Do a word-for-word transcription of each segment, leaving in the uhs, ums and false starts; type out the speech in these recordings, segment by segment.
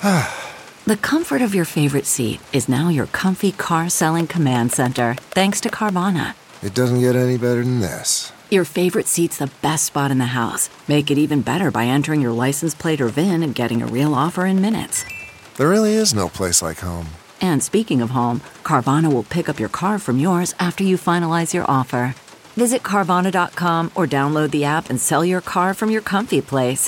The comfort of your favorite seat is now your comfy car selling command center, thanks to Carvana. It doesn't get any better than this. Your favorite seat's the best spot in the house. Make it even better by entering your license plate or V I N and getting a real offer in minutes. There really is no place like home. And speaking of home, Carvana will pick up your car from yours after you finalize your offer. Visit Carvana dot com or download the app and sell your car from your comfy place.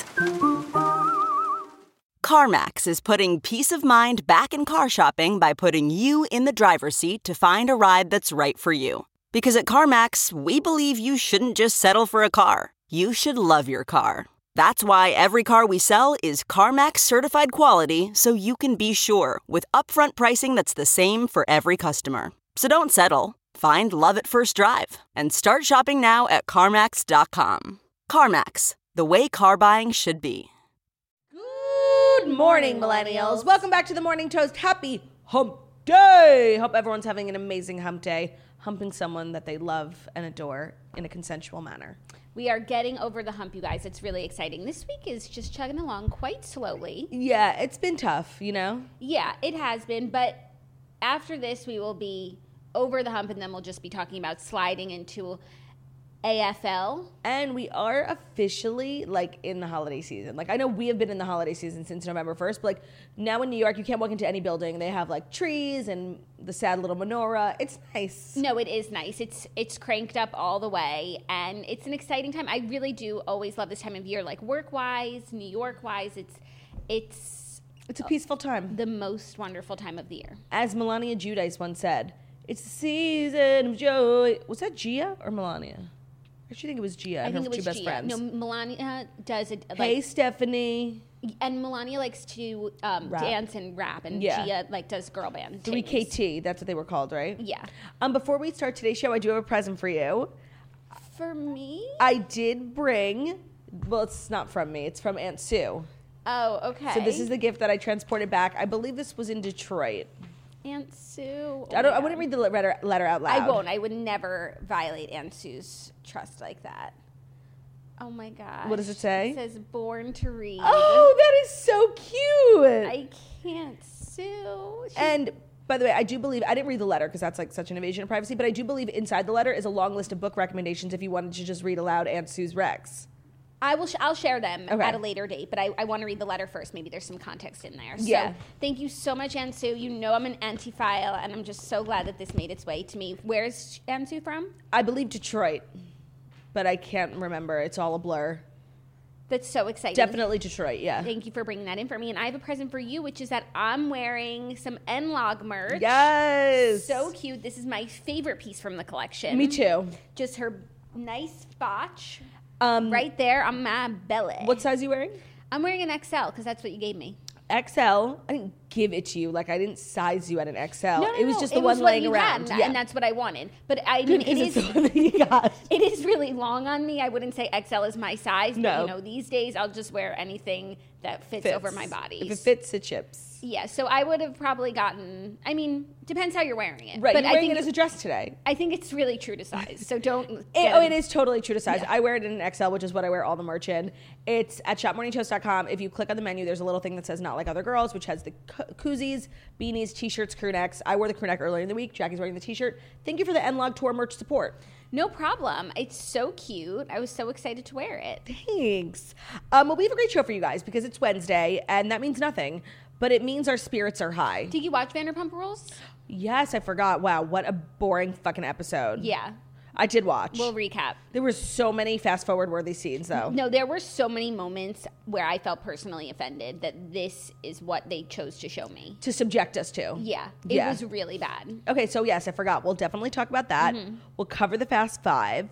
CarMax is putting peace of mind back in car shopping by putting you in the driver's seat to find a ride that's right for you. Because at CarMax, we believe you shouldn't just settle for a car. You should love your car. That's why every car we sell is CarMax certified quality, so you can be sure with upfront pricing that's the same for every customer. So don't settle. Find love at first drive and start shopping now at CarMax dot com. CarMax, the way car buying should be. Good morning, millennials. Welcome back to the Morning Toast. Happy Hump Day. Hope everyone's having an amazing hump day, humping someone that they love and adore in a consensual manner. We are getting over the hump, you guys. It's really exciting. This week is just chugging along quite slowly. Yeah, it's been tough, you know? Yeah, it has been. But after this, we will be over the hump, and then we'll just be talking about sliding into A F L. And we are officially, like, in the holiday season. Like, I know we have been in the holiday season since November first, but, like, now in New York, you can't walk into any building. They have, like, trees and the sad little menorah. It's nice. No, it is nice. It's it's cranked up all the way, and it's an exciting time. I really do always love this time of year, like, work-wise, New York-wise. It's it's It's a peaceful time. the most wonderful time of the year. As Melania Giudice once said, it's the season of joy. Was that Gia or Melania? I actually think it was Gia and I think her it two was best Gia. friends. No, Melania does it. Like, Hey, Stephanie. and Melania likes to um, Rap. dance and rap, and Yeah. Gia like does girl band. three K things. T, that's what they were called, right? Yeah. Um, before we start today's show, I do have a present for you. For me? I did bring, well, it's not from me. It's from Aunt Sue. Oh, okay. So this is the gift that I transported back. I believe this was in Detroit. Aunt Sue. I don't. I wouldn't read the letter letter out loud. I won't. I would never violate Aunt Sue's trust like that. Oh my gosh. What does it say? It says "Born to Read." Oh, that is so cute. I can't sue. She- And by the way, I do believe, I didn't read the letter because that's like such an invasion of privacy, but I do believe inside the letter is a long list of book recommendations if you wanted to just read aloud Aunt Sue's Rex. I will. Sh- I'll share them Okay. at a later date, but I, I want to read the letter first. Maybe there's some context in there. So Yeah. thank you so much, Aunt Sue. You know I'm an anti-file, and I'm just so glad that this made its way to me. Where is Aunt Sue from? I believe Detroit, but I can't remember. It's all a blur. That's so exciting. Definitely Detroit, yeah. Thank you for bringing that in for me. And I have a present for you, which is that I'm wearing some N-Log merch. Yes. So cute. This is my favorite piece from the collection. Me too. Just her nice spotch Um, right there on my belly. What size are you wearing? I'm wearing an X L because that's what you gave me. X L. I didn't give it to you. Like, I didn't size you at an X L. No, no, it was no. just the It one was what laying you around. had, yeah. and that's what I wanted. But I mean, it Because is it's the one that you got. it is really long on me. I wouldn't say X L is my size. No. But, you know, these days I'll just wear anything that fits, Fits. over my body. If it fits, it chips. Yeah, so I would have probably gotten. I mean, depends how you're wearing it. Right, but you're I wearing think it as a dress today. I think it's really true to size. So don't. It, get oh, a- it is totally true to size. Yeah. I wear it in an X L, which is what I wear all the merch in. It's at shop morning toast dot com. If you click on the menu, there's a little thing that says Not Like Other Girls, which has the co- koozies, beanies, t-shirts, crew necks. I wore the crew neck earlier in the week. Jackie's wearing the t-shirt. Thank you for the N-Log Tour merch support. No problem. It's so cute. I was so excited to wear it. Thanks. Um, well, we have a great show for you guys because it's Wednesday, and that means nothing, but it means our spirits are high. Did you watch Vanderpump Rules? Yes, I forgot. Wow, what a boring fucking episode. Yeah. I did watch. We'll recap. There were so many fast-forward worthy scenes, though. No, there were so many moments where I felt personally offended that this is what they chose to show me. To subject us to. Yeah. It Yeah. was really bad. Okay, so yes, I forgot. We'll definitely talk about that. Mm-hmm. We'll cover the Fast Five.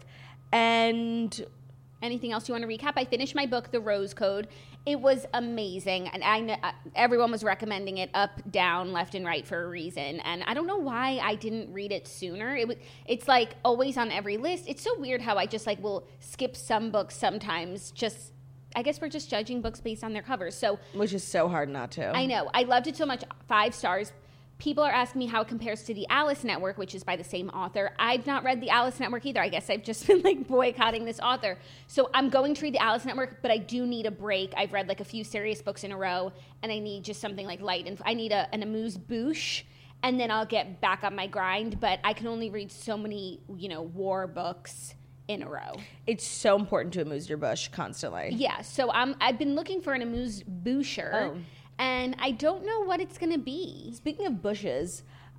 And Anything else you want to recap? I finished my book, The Rose Code. It was amazing, and I kn- uh, everyone was recommending it up, down, left, and right for a reason. And I don't know why I didn't read it sooner. It was, it's like always on every list. It's so weird how I just like will skip some books sometimes. Just I guess we're just judging books based on their covers. So which is so hard not to. I know I loved it so much. Five stars. people are asking me how it compares to the Alice Network, which is by the same author. I've not read the Alice Network either. I guess I've just been like boycotting this author. So I'm going to read the Alice Network, but I do need a break. I've read like a few serious books in a row, and I need just something like light. And I need a, an amuse-bouche, and then I'll get back on my grind. But I can only read so many, you know, war books in a row. It's so important to amuse your bush constantly. Yeah, so I'm, I've been looking for an amuse-boucher. Oh. And I don't know what it's going to be. Speaking of bushes,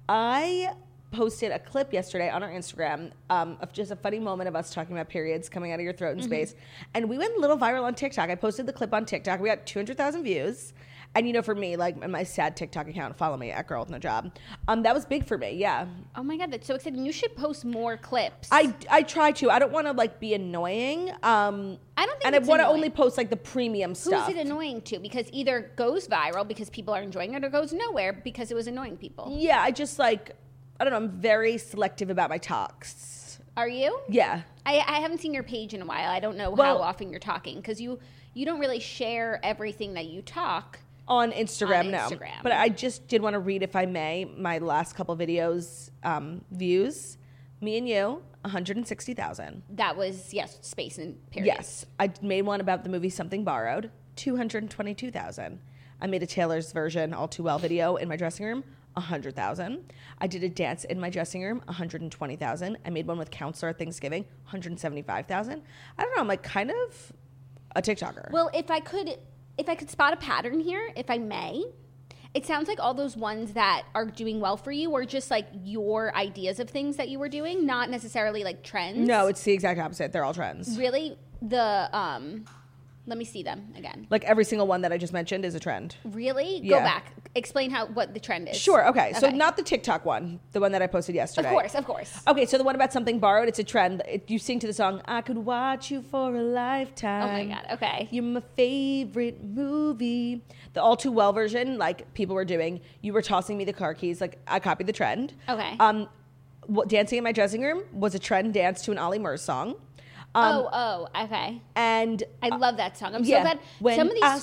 I posted a clip yesterday on our Instagram um, of just a funny moment of us talking about periods coming out of your throat in mm-hmm. space. And we went a little viral on TikTok. I posted the clip on TikTok. We got two hundred thousand views. And, you know, for me, like, my sad TikTok account, follow me, at Girl With No Job. Um, that was big for me, yeah. Oh, my God, that's so exciting. You should post more clips. I, I try to. I don't want to, like, be annoying. Um, I don't think And it's I want to annoying. only post, like, the premium stuff. Who's it annoying to? Because either goes viral because people are enjoying it, or goes nowhere because it was annoying people. Yeah, I just, like, I don't know, I'm very selective about my talks. Are you? Yeah. I, I haven't seen your page in a while. I don't know well, how often you're talking, because you, you don't really share everything that you talk. On Instagram, on no. Instagram. But I just did want to read, if I may, my last couple videos um, views. Me and You, one hundred sixty thousand. That was, yes, space and period. Yes. I made one about the movie Something Borrowed, two hundred twenty-two thousand. I made a Taylor's version, All Too Well video in my dressing room, one hundred thousand. I did a dance in my dressing room, one hundred twenty thousand. I made one with Counselor at Thanksgiving, one hundred seventy-five thousand. I don't know, I'm like kind of a TikToker. Well, if I could... If I could spot a pattern here, if I may, it sounds like all those ones that are doing well for you were just like your ideas of things that you were doing, not necessarily like trends. No, it's the exact opposite. They're all trends. Really? The, um, let me see them again. Like every single one that I just mentioned is a trend. Really? Yeah. Go back. Explain how what the trend is. Sure, okay. okay. So not the TikTok one, the one that I posted yesterday. Of course, of course. Okay, so the one about Something Borrowed, it's a trend. It, you sing to the song, I could watch you for a lifetime. Oh my God, okay. You're my favorite movie. The All Too Well version, like people were doing, you were tossing me the car keys, like I copied the trend. Okay. Um, what, dancing in my dressing room was a trend dance to an Ollie Murs song. Um, oh, oh, okay. And I love that song. I'm yeah, so glad. When some of these I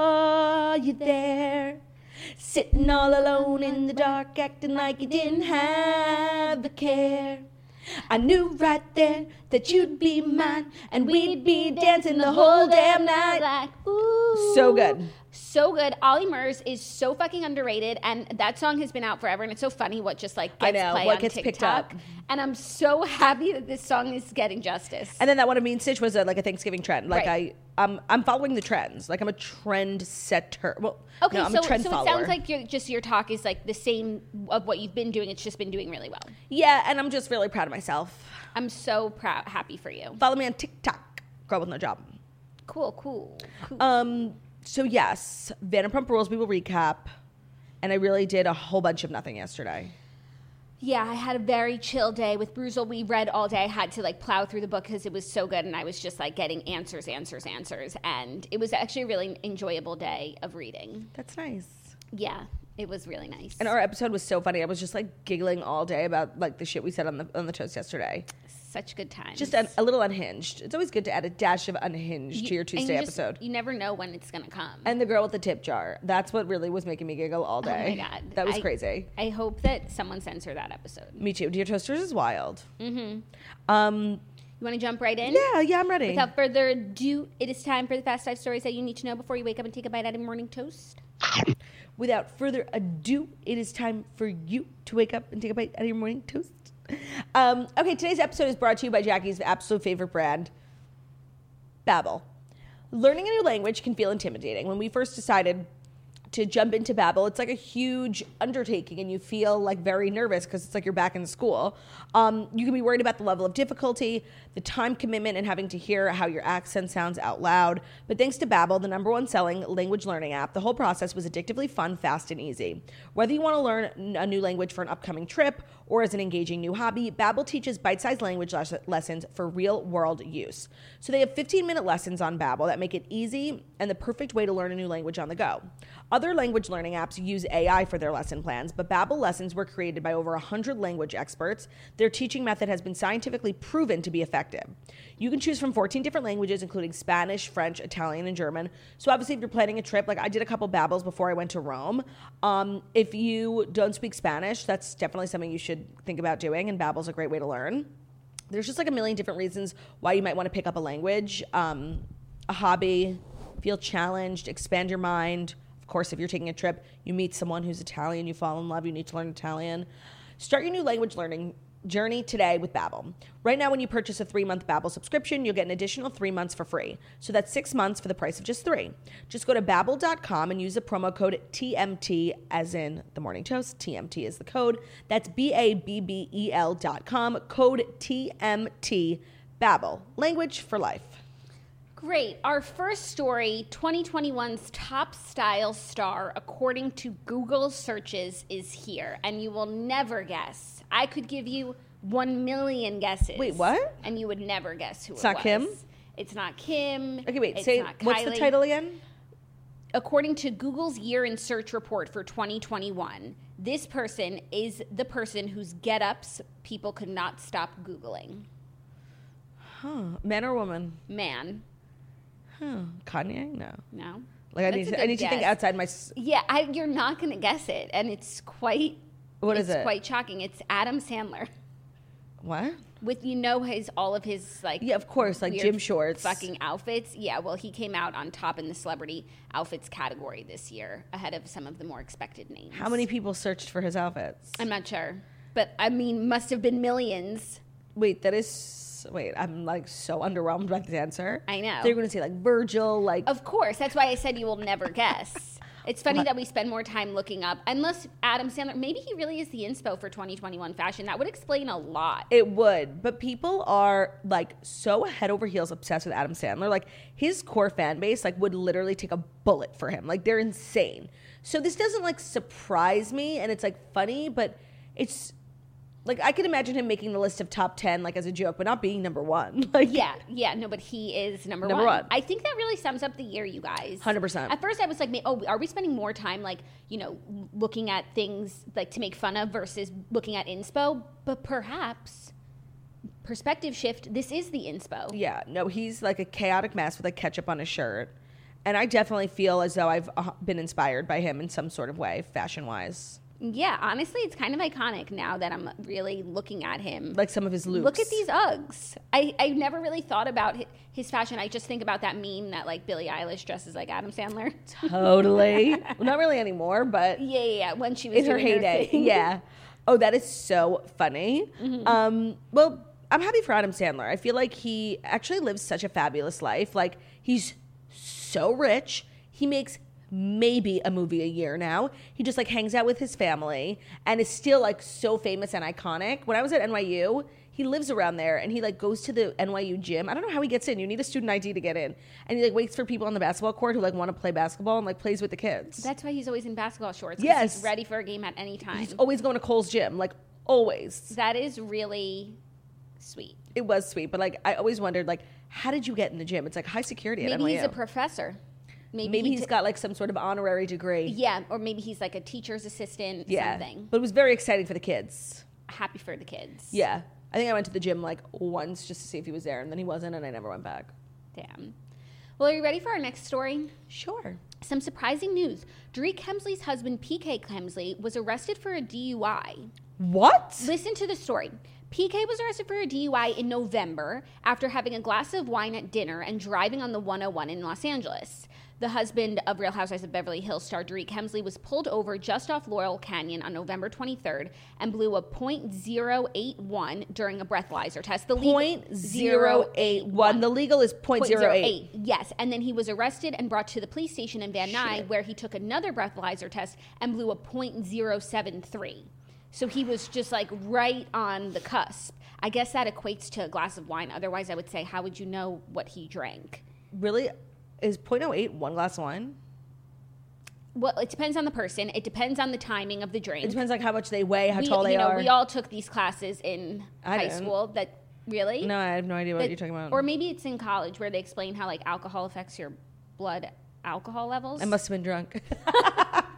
saw you there, sitting all alone in the dark, acting like you didn't have a care. I knew right there that you'd be mine, and we'd be dancing the whole damn night. Like, ooh. So good. So good. Ollie Murs is so fucking underrated, and that song has been out forever, and it's so funny what just like gets I know, play what on gets TikTok. picked up. And I'm so happy that this song is getting justice. And then that one of Mean Stitch was a, like a Thanksgiving trend. Like Right. I, um, I'm following the trends. Like I'm a trend setter. Well, Okay, no, I'm so, a trend so follower. it sounds like you're, just your talk is like the same of what you've been doing. It's just been doing really well. Yeah, and I'm just really proud of myself. I'm so proud, happy for you. Follow me on TikTok, Girl With No Job. Cool, cool, cool. Um. So yes, Vanderpump Rules we will recap, and I really did a whole bunch of nothing yesterday. Yeah, I had a very chill day with Bruzel. We read all day. I had to like plow through the book because it was so good, and I was just like getting answers, answers, answers, and it was actually a really enjoyable day of reading. That's nice. Yeah, it was really nice. And our episode was so funny. I was just like giggling all day about like the shit we said on the on the toast yesterday. Such good times. Just a, a little unhinged. It's always good to add a dash of unhinged to your and Tuesday you just- episode. You never know when it's gonna come. And the girl with the tip jar. That's what really was making me giggle all day. Oh my God. That was I- crazy. I hope that someone censor that episode. Me too. Dear Toasters is wild. Mm-hmm. Um, You want to jump right in? yeah, yeah, I'm ready. Without further ado, it is time for the fast five stories that you need to know before you wake up and take a bite out of your morning toast. Without further ado, it is time for you to wake up and take a bite out of your morning toast. Um, okay, today's episode is brought to you by Jackie's absolute favorite brand, Babbel. Learning a new language can feel intimidating. When we first decided to jump into Babbel, it's like a huge undertaking, and you feel like very nervous because it's like you're back in school. Um, you can be worried about the level of difficulty, the time commitment, and having to hear how your accent sounds out loud. But thanks to Babbel, the number one selling language learning app, the whole process was addictively fun, fast, and easy. Whether you want to learn a new language for an upcoming trip or as an engaging new hobby, Babbel teaches bite-sized language les- lessons for real-world use. So they have fifteen-minute lessons on Babbel that make it easy and the perfect way to learn a new language on the go. Other Other language learning apps use A I for their lesson plans, but Babbel lessons were created by over one hundred language experts. Their teaching method has been scientifically proven to be effective. You can choose from fourteen different languages, including Spanish, French, Italian, and German. So obviously, if you're planning a trip, like I did a couple Babbels before I went to Rome. Um, if you don't speak Spanish, that's definitely something you should think about doing, and Babbel's a great way to learn. There's just like a million different reasons why you might want to pick up a language, um, a hobby, feel challenged, expand your mind. Of course, if you're taking a trip, you meet someone who's Italian, you fall in love, you need to learn Italian. Start your new language learning journey today with Babbel. Right now, when you purchase a three-month Babbel subscription, you'll get an additional three months for free. So that's six months for the price of just three. Just go to babbel dot com and use the promo code T M T, as in the Morning Toast. T M T is the code. That's B A B B E L dot com, code T M T. Babbel, language for life. Great. Our first story, twenty twenty-one's top style star, according to Google searches, is here. And you will never guess. I could give you one million guesses. Wait, what? And you would never guess who It's it not was. Kim? It's not Kim. Okay, wait, It's say, not what's the Kylie. title again? According to Google's year in search report for twenty twenty-one, this person is the person whose get-ups people could not stop Googling. Huh, man or woman? Man. Huh, Kanye? No. No? Like I That's need, a to, I good need to think guess. outside my... s- Yeah, I, you're not going to guess it, and it's quite. What is it's it? quite shocking. It's Adam Sandler What? with you know his all of his like Yeah, of course, like weird gym shorts. fucking outfits. Yeah, well, he came out on top in the celebrity outfits category this year, ahead of some of the more expected names. How many people searched for his outfits? I'm not sure, but I mean, must have been millions. Wait, that is... Wait, I'm like so underwhelmed by the answer. I know. They're going to say like Virgil, like... Of course, that's why I said you will never guess. It's funny that we spend more time looking up, unless Adam Sandler, maybe he really is the inspo for twenty twenty-one fashion. That would explain a lot. It would, but people are like so head over heels obsessed with Adam Sandler. Like his core fan base like would literally take a bullet for him. Like they're insane. So this doesn't like surprise me, and it's like funny, but it's like I can imagine him making the list of top ten like as a joke, but not being number one. Like Yeah, yeah, no, but he is number, Number one. one. I think that really sums up the year, you guys. one hundred percent. At first, I was like, ma- oh, are we spending more time, like, you know, looking at things like to make fun of versus looking at inspo? But perhaps, perspective shift, this is the inspo. Yeah, no, he's like a chaotic mess with like ketchup on his shirt. And I definitely feel as though I've uh, been inspired by him in some sort of way, fashion wise. Yeah, honestly, it's kind of iconic now that I'm really looking at him. Like some of his looks. Look at these Uggs. I, I never really thought about hi- his fashion. I just think about that meme that like Billie Eilish dresses like Adam Sandler. Totally. Well, not really anymore, but Yeah, yeah, yeah. When she was in her doing heyday. thing. Yeah. Oh, that is so funny. Mm-hmm. Um, well, I'm happy for Adam Sandler. I feel like he actually lives such a fabulous life. Like he's so rich. He makes maybe a movie a year now. He just like hangs out with his family and is still like so famous and iconic. When I was at N Y U, he lives around there and he like goes to the N Y U gym. I don't know how he gets in. You need a student I D to get in. And he like waits for people on the basketball court who like want to play basketball and like plays with the kids. That's why he's always in basketball shorts. 'Cause Yes. He's ready for a game at any time. He's always going to Cole's gym, like always. That is really sweet. It was sweet, but like I always wondered, like, how did you get in the gym? It's like high security at Maybe N Y U. he's a professor. Maybe, Maybe he he's t- got like some sort of honorary degree. Yeah, or maybe he's like a teacher's assistant, Yeah. something. But it was very exciting for the kids. Happy for the kids. Yeah. I think I went to the gym like once just to see if he was there, and then he wasn't, and I never went back. Damn. Well, are you ready for our next story? Sure. Some surprising news. Drake Kemsley's husband, P K Kemsley, was arrested for a D U I. What? Listen to the story. P K was arrested for a D U I in November after having a glass of wine at dinner and driving on the one oh one in Los Angeles. The husband of Real Housewives of Beverly Hills star Drake Kemsley was pulled over just off Laurel Canyon on November twenty-third and blew a point zero eight one during a breathalyzer test. The legal- Point zero eight one. The legal is point zero eight. Yes, and then he was arrested and brought to the police station in Van Nuys, where he took another breathalyzer test and blew a point zero seven three. So he was just like right on the cusp. I guess that equates to a glass of wine. Otherwise, I would say, how would you know what he drank? Really? Is point oh eight one glass of wine? Well, it depends on the person. It depends on the timing of the drink. It depends like how much they weigh, how we, tall they you know, are. we all took these classes in I high didn't. school. That really? No, I have no idea what That- you're talking about. Or maybe it's in college where they explain how like alcohol affects your blood alcohol levels. I must have been drunk.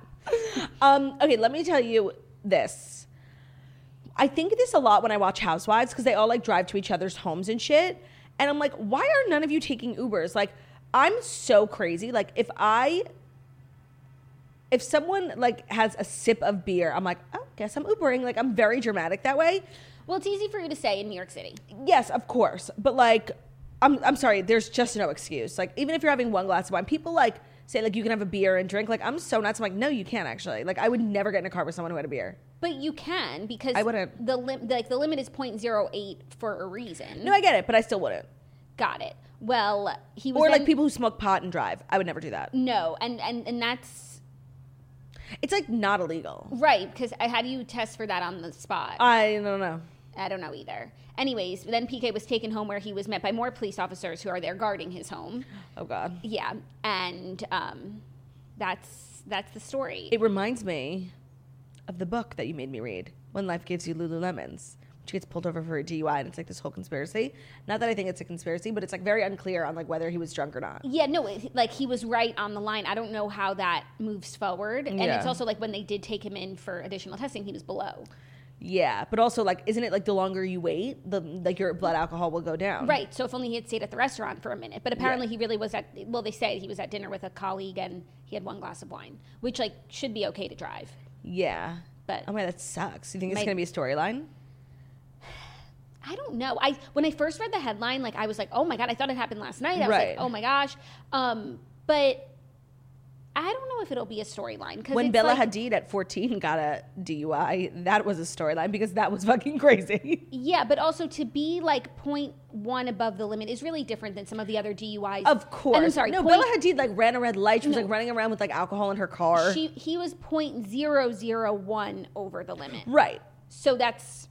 Um, okay, let me tell you this. I think this a lot when I watch Housewives because they all like drive to each other's homes and shit. And I'm like, why are none of you taking Ubers? Like, I'm so crazy. Like, if I, if someone like has a sip of beer, I'm like, oh, guess I'm Ubering. Like, I'm very dramatic that way. Well, it's easy for you to say in New York City. Yes, of course. But like, I'm I'm sorry, there's just no excuse. Like, even if you're having one glass of wine, people like say like you can have a beer and drink. Like, I'm so nuts. I'm like, no, you can't actually. Like, I would never get in a car with someone who had a beer. But you can because I wouldn't. The lim- like the limit is zero point zero eight for a reason. No, I get it, but I still wouldn't. Got it. Well, he was Or then, like people who smoke pot and drive. I would never do that. No, and and and that's It's like not illegal. right because how do you test for that on the spot? I don't know. I don't know either. Anyways, then P K was taken home where he was met by more police officers who are there guarding his home. Oh God. Yeah, and um, that's that's the story. It reminds me of the book that you made me read, When Life Gives You Lululemons. She gets pulled over for a D U I, and it's like this whole conspiracy. Not that I think it's a conspiracy, but it's like very unclear on like whether he was drunk or not. Yeah, no, it, like he was right on the line. I don't know how that moves forward. And Yeah. it's also like when they did take him in for additional testing, he was below. Yeah, but also like, isn't it like the longer you wait, the like your blood alcohol will go down? Right. So if only he had stayed at the restaurant for a minute. But apparently Yeah. he really was at, well, they say he was at dinner with a colleague and he had one glass of wine, which like should be okay to drive. Yeah. But oh man, that sucks. You think it's My- gonna be a storyline? I don't know. I when I first read the headline, like I was like, oh my God, I thought it happened last night. I was Right. like, oh my gosh. Um, but I don't know if it'll be a storyline. When it's Bella like, Hadid at fourteen got a D U I, that was a storyline because that was fucking crazy. Yeah, but also to be like zero point one above the limit is really different than some of the other D U Is. Of course. And I'm sorry. No, point, Bella Hadid like ran a red light. She was No. like running around with like alcohol in her car. She, he was zero point zero zero one over the limit. right. So that's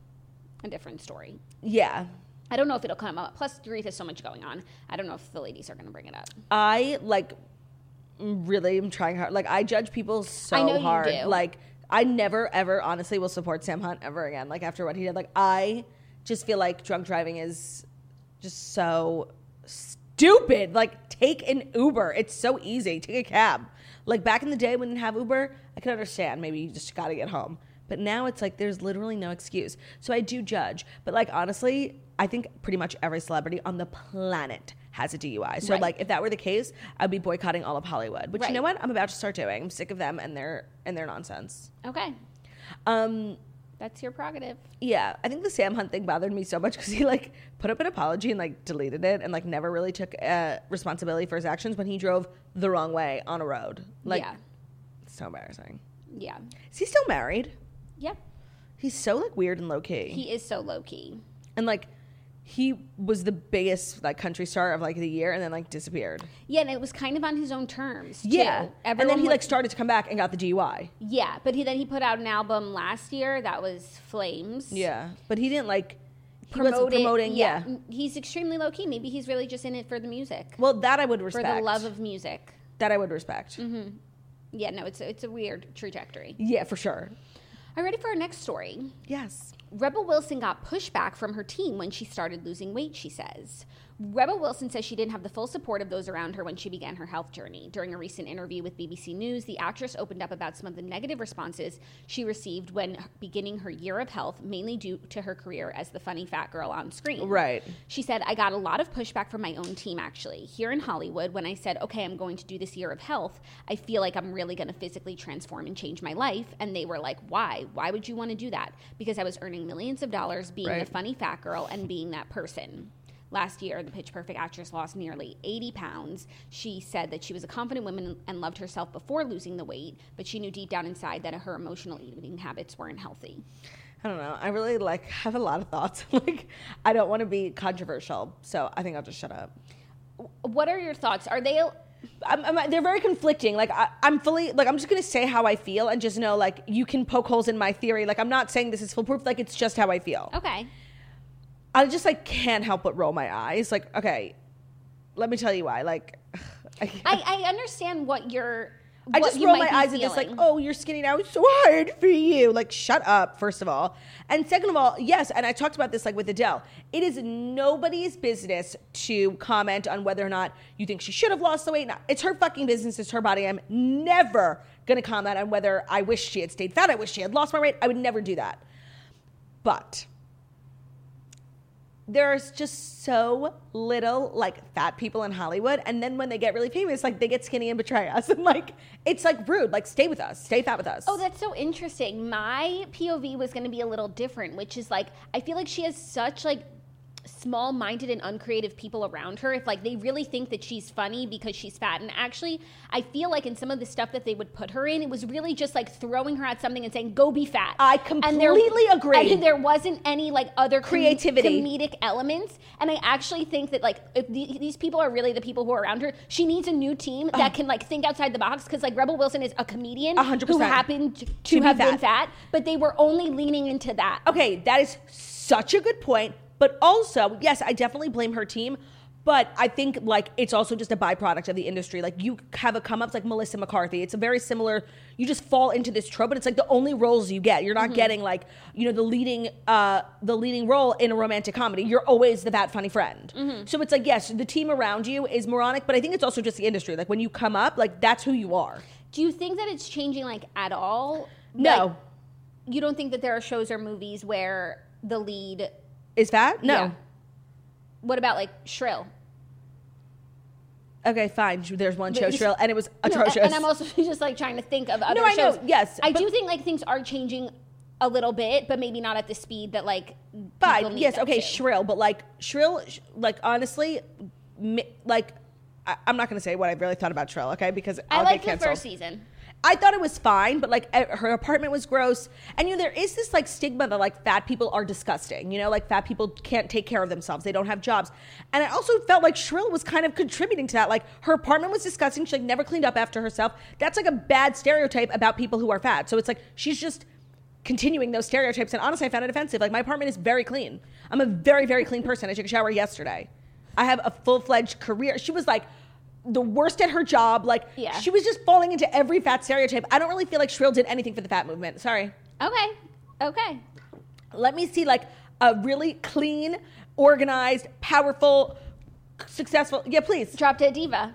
a different story. Yeah. I don't know if it'll come up. Plus, Dorit has so much going on. I don't know if the ladies are going to bring it up. I like really am trying hard. Like I judge people so I know you hard. do. Like I never ever honestly will support Sam Hunt ever again. Like after what he did. Like I just feel like drunk driving is just so stupid. Like take an Uber. It's so easy. Take a cab. Like back in the day when we didn't have Uber, I could understand. Maybe you just got to get home. But now it's like there's literally no excuse. So I do judge. But like honestly, I think pretty much every celebrity on the planet has a D U I. So Right. like if that were the case, I'd be boycotting all of Hollywood. Which Right. you know what? I'm about to start doing. I'm sick of them and their and their nonsense. Okay. Um That's your prerogative. yeah, I think the Sam Hunt thing bothered me so much because he like put up an apology and like deleted it and like never really took uh, responsibility for his actions when he drove the wrong way on a road. Like, yeah. it's so embarrassing. Yeah. Is he still married? Yeah. He's so like weird and low key. He is so low key. And like he was the biggest like country star of like the year and then like disappeared. Yeah, and it was kind of on his own terms. Too. Yeah. And then Everyone he was- like started to come back and got the D U I. Yeah, but he then he put out an album last year that was Flames. Yeah. But he didn't like he Promote wasn't it, promoting. Yeah. He's extremely low key. Maybe he's really just in it for the music. Well, that I would For respect. the love of music. that I would respect. Mm-hmm. Yeah, no, it's a, it's a weird trajectory. Yeah, for sure. Are you ready for our next story? Yes. Rebel Wilson got pushback from her team when she started losing weight, she says. Rebel Wilson says she didn't have the full support of those around her when she began her health journey. During a recent interview with B B C News, the actress opened up about some of the negative responses she received when beginning her year of health, mainly due to her career as the funny fat girl on screen. Right. She said, I got a lot of pushback from my own team, actually. Here in Hollywood, when I said, okay, I'm going to do this year of health, I feel like I'm really going to physically transform and change my life. And they were like, why? Why would you want to do that? Because I was earning millions of dollars being Right. the funny fat girl and being that person. Last year, the Pitch Perfect actress lost nearly eighty pounds. She said that she was a confident woman and loved herself before losing the weight, but she knew deep down inside that her emotional eating habits weren't healthy. I don't know. I really like have a lot of thoughts. Like I don't want to be controversial, so I think I'll just shut up. What are your thoughts? Are they... I'm, I'm, they're very conflicting. Like I, I'm fully like I'm just gonna say how I feel and just know like you can poke holes in my theory. Like I'm not saying this is foolproof. Like it's just how I feel. Okay. I just like can't help but roll my eyes. Like okay, let me tell you why. Like I, I, I understand what you're. I what just you roll might my be eyes at this like, feeling. oh, you're skinny now. It's so hard for you. Like, shut up, first of all. And second of all, yes, and I talked about this like with Adele. It is nobody's business to comment on whether or not you think she should have lost the weight. No, it's her fucking business. It's her body. I'm never going to comment on whether I wish she had stayed fat, I wish she had lost my weight. I would never do that. But there's just so little like fat people in Hollywood, and then when they get really famous, like they get skinny and betray us, and like it's like rude. Like stay with us, stay fat with us. Oh, that's so interesting. My P O V was going to be a little different, which is like I feel like she has such like small-minded and uncreative people around her. If like they really think that she's funny because she's fat, and actually I feel like in some of the stuff that they would put her in, it was really just like throwing her at something and saying go be fat. I completely and there, agree. And there wasn't any like other creativity, com- comedic elements. And I actually think that like if the, these people are really the people who are around her, she needs a new team that uh, can like think outside the box, because like Rebel Wilson is a comedian one hundred percent who happened to, to have be fat. been fat, but they were only leaning into that. Okay, that is such a good point. But also, yes, I definitely blame her team. But I think like it's also just a byproduct of the industry. Like you have a come up like Melissa McCarthy. It's a very similar, you just fall into this trope, but it's like the only roles you get. You're not mm-hmm. getting like, you know, the leading uh, the leading role in a romantic comedy. You're always the fat funny friend. Mm-hmm. So it's like, yes, the team around you is moronic, but I think it's also just the industry. Like when you come up, like that's who you are. Do you think that it's changing like at all? No. Like, you don't think that there are shows or movies where the lead is fat? No. Yeah. What about like Shrill? Okay, fine. There's one show, Shrill, and it was atrocious. No, and I'm also just like trying to think of other no, I shows. Know, yes. I do think like things are changing a little bit, but maybe not at the speed that like But yes, okay, to. Shrill, but like Shrill, like honestly, like I, I'm not going to say what I really thought about Shrill, okay? Because I'll I liked get canceled. the first season. I thought it was fine, but like her apartment was gross. And you know, there is this like stigma that like fat people are disgusting. You know, like fat people can't take care of themselves. They don't have jobs. And I also felt like Shrill was kind of contributing to that. Like her apartment was disgusting. She like never cleaned up after herself. That's like a bad stereotype about people who are fat. So it's like she's just continuing those stereotypes. And honestly, I found it offensive. Like my apartment is very clean. I'm a very, very clean person. I took a shower yesterday. I have a full-fledged career. She was like the worst at her job. Like yeah. she was just falling into every fat stereotype. I don't really feel like Shrill did anything for the fat movement. Sorry. Okay. Okay. Let me see like a really clean, organized, powerful, successful. Yeah, please. Drop Dead Diva.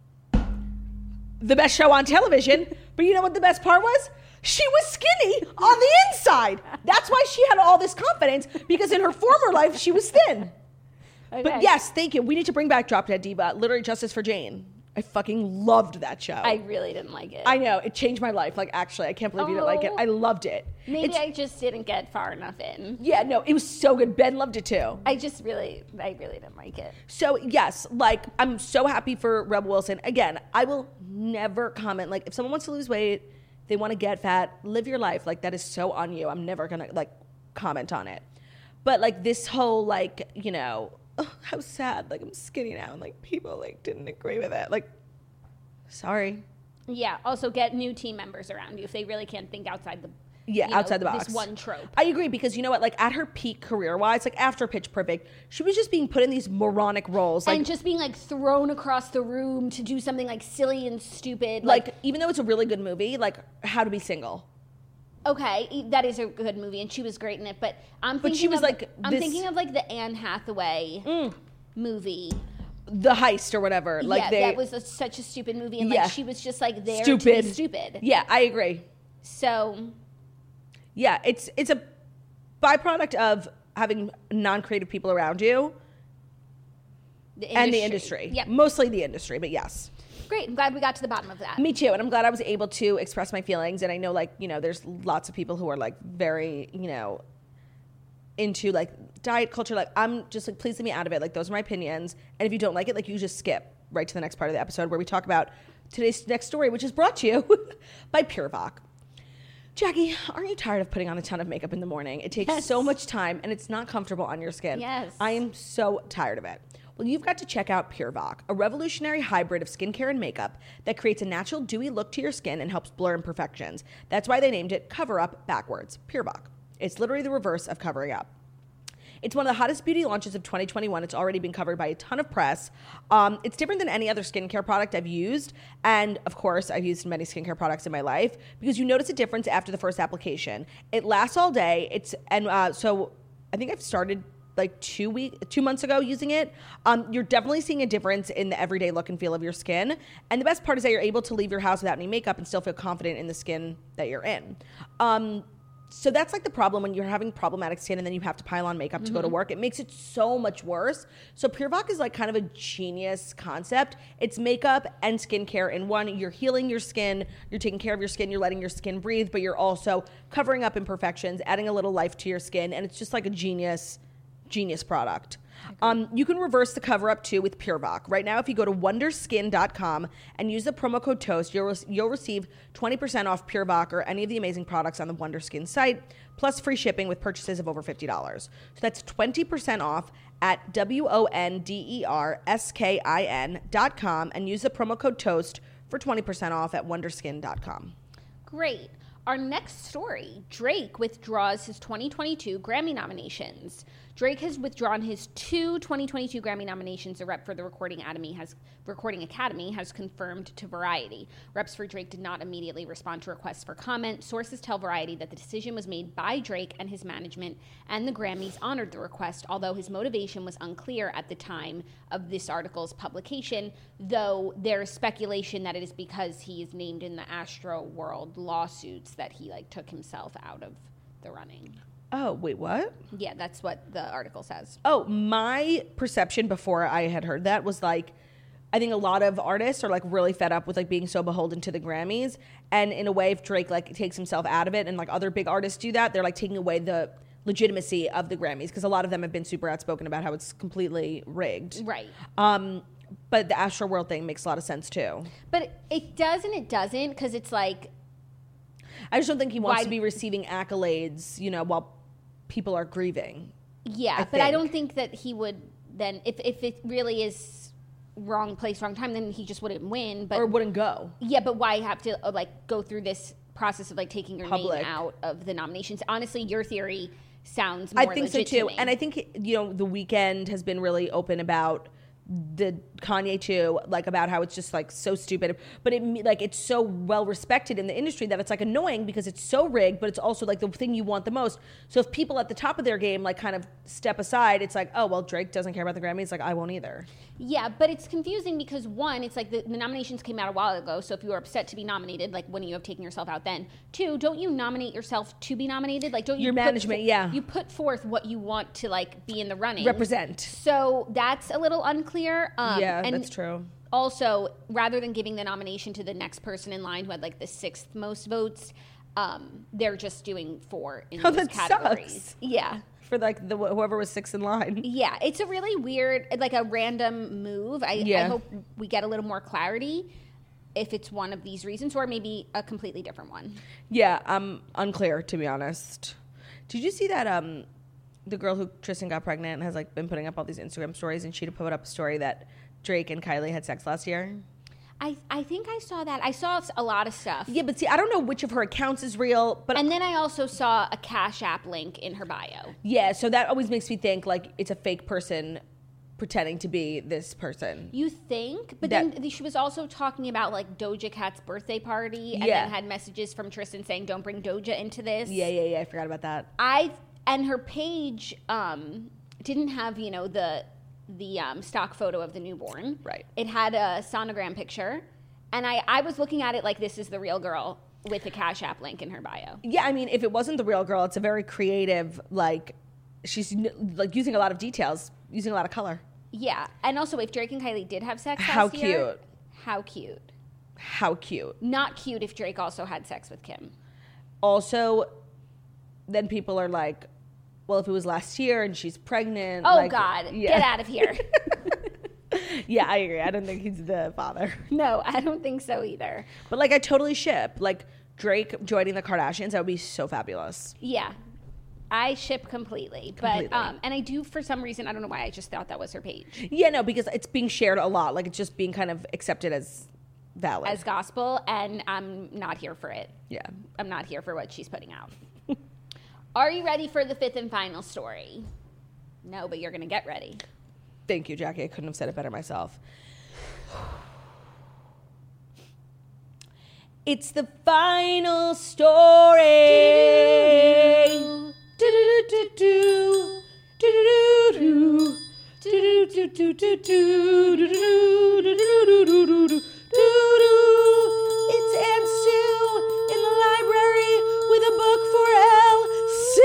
The best show on television. But you know what the best part was? She was skinny on the inside. That's why she had all this confidence, because in her former life, she was thin. Okay. But yes, thank you. We need to bring back Drop Dead Diva. Literally Justice for Jane. I fucking loved that show. I really didn't like it. I know. It changed my life. Like, actually, I can't believe oh, you didn't like it. I loved it. Maybe it's, I just didn't get far enough in. Yeah, no, it was so good. Ben loved it too. I just really, I really didn't like it. So, yes, like, I'm so happy for Rebel Wilson. Again, I will never comment. Like, if someone wants to lose weight, they want to get fat, live your life. Like, that is so on you. I'm never going to, like, comment on it. But, like, this whole, like, you know, oh, how sad. Like, I'm skinny now. And, like, people, like, didn't agree with it. Like, sorry. Yeah. Also, get new team members around you if they really can't think outside the yeah you know, outside the box. This one trope. I agree, because you know what? Like at her peak career wise, like after Pitch Perfect, she was just being put in these moronic roles, like, and just being like thrown across the room to do something like silly and stupid. Like, like even though it's a really good movie, like How to Be Single. Okay, that is a good movie, and she was great in it. But I'm thinking but she was of, like I'm this, thinking of like the Anne Hathaway mm. movie. The Heist or whatever. Like yeah, they, that was a, such a stupid movie, and yeah. like she was just like there stupid. to be stupid. Yeah, I agree. So, yeah, it's it's a byproduct of having non-creative people around you, the and the industry. Yeah, mostly the industry, but yes. Great. I'm glad we got to the bottom of that. Me too, and I'm glad I was able to express my feelings. And I know, like, you know, there's lots of people who are like very, you know, into like diet culture. Like, I'm just like, please leave me out of it. Like, those are my opinions. And if you don't like it, like, you just skip right to the next part of the episode where we talk about today's next story, which is brought to you by PureVoc. Jackie, aren't you tired of putting on a ton of makeup in the morning? It takes yes. so much time, and it's not comfortable on your skin. Yes. I am so tired of it. Well, you've got to check out PureVoc, a revolutionary hybrid of skincare and makeup that creates a natural dewy look to your skin and helps blur imperfections. That's why they named it Cover Up backwards, PureVoc. It's literally the reverse of covering up. It's one of the hottest beauty launches of twenty twenty-one. It's already been covered by a ton of press. Um, it's different than any other skincare product I've used. And of course, I've used many skincare products in my life, because you notice a difference after the first application. It lasts all day. It's and uh, so I think I've started like two week, two months ago using it, um, you're definitely seeing a difference in the everyday look and feel of your skin. And the best part is that you're able to leave your house without any makeup and still feel confident in the skin that you're in. Um, So that's like the problem when you're having problematic skin and then you have to pile on makeup to mm-hmm. go to work. It makes it so much worse. So PureVoc is like kind of a genius concept. It's makeup and skincare in one. You're healing your skin. You're taking care of your skin. You're letting your skin breathe, but you're also covering up imperfections, adding a little life to your skin. And it's just like a genius, genius product. Um, you can reverse the cover up too with PureVoc. Right now, if you go to wonder skin dot com and use the promo code TOAST, you'll, re- you'll receive twenty percent off PureVoc or any of the amazing products on the Wonder Skin site, plus free shipping with purchases of over fifty dollars. So that's twenty percent off at W O N D E R S K I N dot com and use the promo code TOAST for twenty percent off at wonder skin dot com. Great. Our next story, Drake withdraws his twenty twenty-two Grammy nominations. Drake has withdrawn his two twenty twenty-two Grammy nominations. A rep for the Recording Academy has Recording Academy has confirmed to Variety. Reps for Drake did not immediately respond to requests for comment. Sources tell Variety that the decision was made by Drake and his management, and the Grammys honored the request, although his motivation was unclear at the time of this article's publication, though there is speculation that it is because he is named in the Astroworld lawsuits that he like took himself out of the running. Oh, wait, what? Yeah, that's what the article says. Oh, my perception before I had heard that was like, I think a lot of artists are like really fed up with like being so beholden to the Grammys. And in a way, if Drake like takes himself out of it and like other big artists do that, they're like taking away the legitimacy of the Grammys because a lot of them have been super outspoken about how it's completely rigged. Right. Um, but the Astroworld thing makes a lot of sense too. But it, it does and it doesn't because it's like, I just don't think he wants why, to be receiving accolades, you know, while people are grieving. Yeah, I but think. I don't think that he would then, if, if it really is wrong place, wrong time, then he just wouldn't win. But or wouldn't go. Yeah, but why have to uh, like go through this process of like taking your Public. name out of the nominations? Honestly, your theory sounds more I think so legit too. to me. And I think, you know, The Weeknd has been really open about the Kanye too, like about how it's just like so stupid, but it like it's so well respected in the industry that it's like annoying because it's so rigged, but it's also like the thing you want the most. So if people at the top of their game like kind of step aside, it's like, oh well, Drake doesn't care about the Grammys, like I won't either. Yeah, but it's confusing because one, it's like the, the nominations came out a while ago, so if you were upset to be nominated, like wouldn't you have taken yourself out then? Two, don't you nominate yourself to be nominated? Like don't you your put management, fo- yeah, you put forth what you want to like be in the running, represent. So that's a little unclear. Um, yeah, and that's true. Also, rather than giving the nomination to the next person in line who had like the sixth most votes, um, they're just doing four in oh, those that categories. Sucks. Yeah. For like the whoever was sixth in line. Yeah, it's a really weird, like a random move. I, yeah. I hope we get a little more clarity if it's one of these reasons or maybe a completely different one. Yeah, I'm unclear to be honest. Did you see that um the girl who Tristan got pregnant and has like been putting up all these Instagram stories, and she put up a story that Drake and Kylie had sex last year? I, I think I saw that. I saw a lot of stuff. Yeah, but see, I don't know which of her accounts is real. But and then I also saw a Cash App link in her bio. Yeah, so that always makes me think like it's a fake person pretending to be this person. You think? But that, then she was also talking about like Doja Cat's birthday party and yeah. then had messages from Tristan saying, don't bring Doja into this. Yeah, yeah, yeah. I forgot about that. I and her page um, didn't have, you know, the the um, stock photo of the newborn. Right. It had a sonogram picture. And I, I was looking at it like this is the real girl with the Cash App link in her bio. Yeah, I mean, if it wasn't the real girl, it's a very creative, like, she's like using a lot of details, using a lot of color. Yeah. And also, if Drake and Kylie did have sex how last year, cute. How cute. How cute. Not cute if Drake also had sex with Kim. Also, then people are like, well, if it was last year and she's pregnant. Oh, like, God. Yeah. Get out of here. Yeah, I agree. I don't think he's the father. No, I don't think so either. But, like, I totally ship. Like, Drake joining the Kardashians, that would be so fabulous. Yeah. I ship completely. completely. But, um, and I do, for some reason, I don't know why, I just thought that was her page. Yeah, no, because it's being shared a lot. Like, it's just being kind of accepted as valid. As gospel, and I'm not here for it. Yeah. I'm not here for what she's putting out. Are you ready for the fifth and final story? No, but you're going to get ready. Thank you, Jackie. I couldn't have said it better myself. It's the final story. Do-do-do-do-do. It's Aunt Sue in the library with a book for L C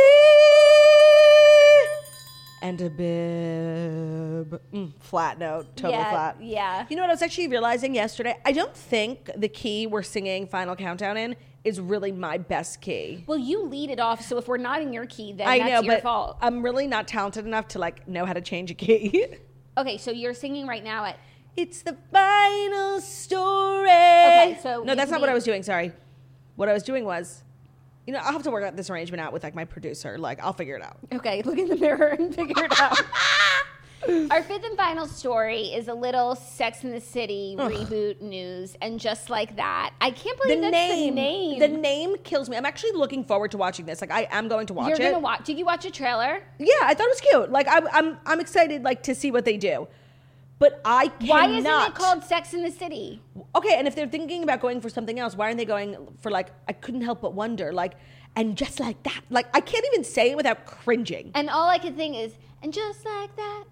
and a bib. Mm, flat note, totally yeah, flat. Yeah. You know what I was actually realizing yesterday? I don't think the key we're singing Final Countdown in is really my best key. Well, you lead it off, so if we're not in your key, then I that's know, your but fault. I'm really not talented enough to like know how to change a key. Okay, so you're singing right now at... It's the final story. Okay, so no, it that's can not what be- I was doing. Sorry. What I was doing was, you know, I'll have to work out this arrangement out with like my producer. Like, I'll figure it out. Okay, look in the mirror and figure it out. Our fifth and final story is a little Sex and the City reboot news, and just like that, I can't believe The that's name, the name. the name kills me. I'm actually looking forward to watching this. Like, I am going to watch You're it. gonna watch? Did you watch a trailer? Yeah, I thought it was cute. Like, I'm, I'm, I'm excited like to see what they do. But I cannot. Why isn't it called Sex and the City? Okay, and if they're thinking about going for something else, why aren't they going for like, I couldn't help but wonder, like, and just like that. Like, I can't even say it without cringing. And all I could think is, and just like that.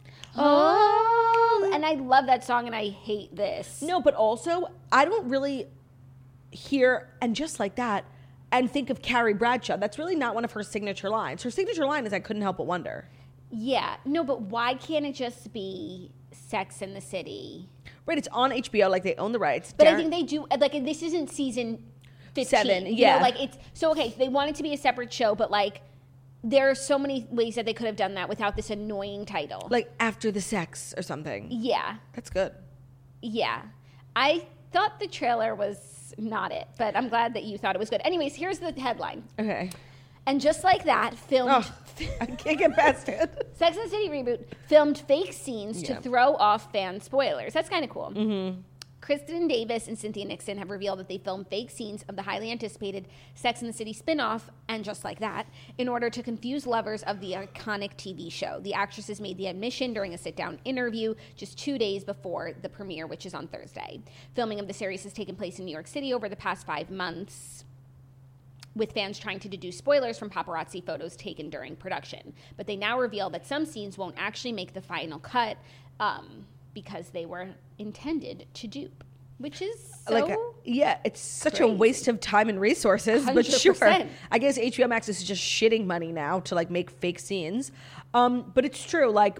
Oh, and I love that song, and I hate this. No, but also, I don't really hear, and just like that, and think of Carrie Bradshaw. That's really not one of her signature lines. Her signature line is, I couldn't help but wonder. Yeah, no, but why can't it just be Sex and the City? Right, it's on H B O, like they own the rights. But I Darren- think they do, like, this isn't season fifteen. Seven, you yeah. know, like, it's, so, okay, they want it to be a separate show, but, like, there are so many ways that they could have done that without this annoying title. Like, After the Sex or something. Yeah, That's good. yeah. I thought the trailer was not it, but I'm glad that you thought it was good. Anyways, here's the headline. Okay. And just like that, filmed... Oh, I can't get past it. Sex and the City reboot filmed fake scenes Yeah. to throw off fan spoilers. That's kind of cool. Mm-hmm. Kristen Davis and Cynthia Nixon have revealed that they filmed fake scenes of the highly anticipated Sex and the City spinoff, and just like that, in order to confuse lovers of the iconic T V show. The actresses made the admission during a sit-down interview just two days before the premiere, which is on Thursday. Filming of the series has taken place in New York City over the past five months. With fans trying to deduce spoilers from paparazzi photos taken during production. But they now reveal that some scenes won't actually make the final cut um, because they were intended to dupe, which is so... Like, uh, yeah, it's such crazy. a waste of time and resources, one but hundred sure. percent. I guess H B O Max is just shitting money now to like make fake scenes. Um, but it's true, like,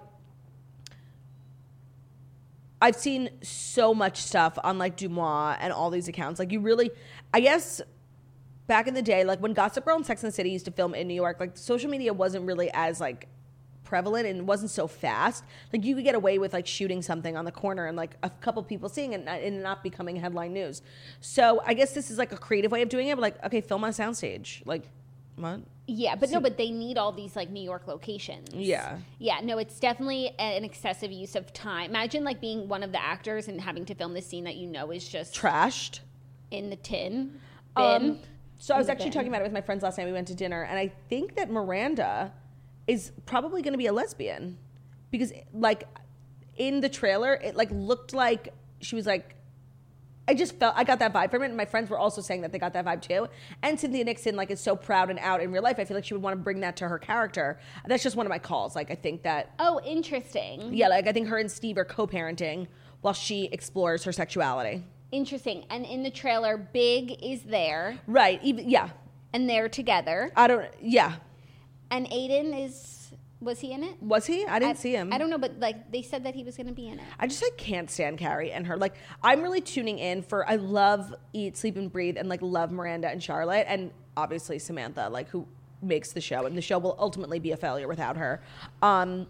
I've seen so much stuff on like Dumois and all these accounts. Like, you really, I guess... Back in the day, like when Gossip Girl and Sex and the City used to film in New York, like social media wasn't really as like prevalent and wasn't so fast. Like you could get away with like shooting something on the corner and like a couple people seeing it and not, and not becoming headline news. So I guess this is like a creative way of doing it. But like, okay, film on a soundstage. Like, what? Yeah, but no, but they need all these like New York locations. Yeah. Yeah, no, it's definitely an excessive use of time. Imagine like being one of the actors and having to film this scene that you know is just Trashed. in the tin bin. Um, so I was In the actually bin. talking about it with my friends last night. We went to dinner, and I think that Miranda is probably going to be a lesbian because, like, in the trailer, it like looked like she was like. I just felt I got that vibe from it, and my friends were also saying that they got that vibe too. And Cynthia Nixon like is so proud and out in real life. I feel like she would want to bring that to her character. That's just one of my calls. Like I think that Oh, interesting. yeah, like I think her and Steve are co-parenting while she explores her sexuality. Interesting. And in the trailer, Big is there, Right. Even yeah. and they're together. I don't. Yeah. And Aiden is, was he in it? Was he? I didn't I, see him. I don't know, but like they said that he was going to be in it. I just like can't stand Carrie and her. Like I'm really tuning in for. I love Eat, Sleep, and Breathe, and like love Miranda and Charlotte, and obviously Samantha, like who makes the show, and the show will ultimately be a failure without her. Um,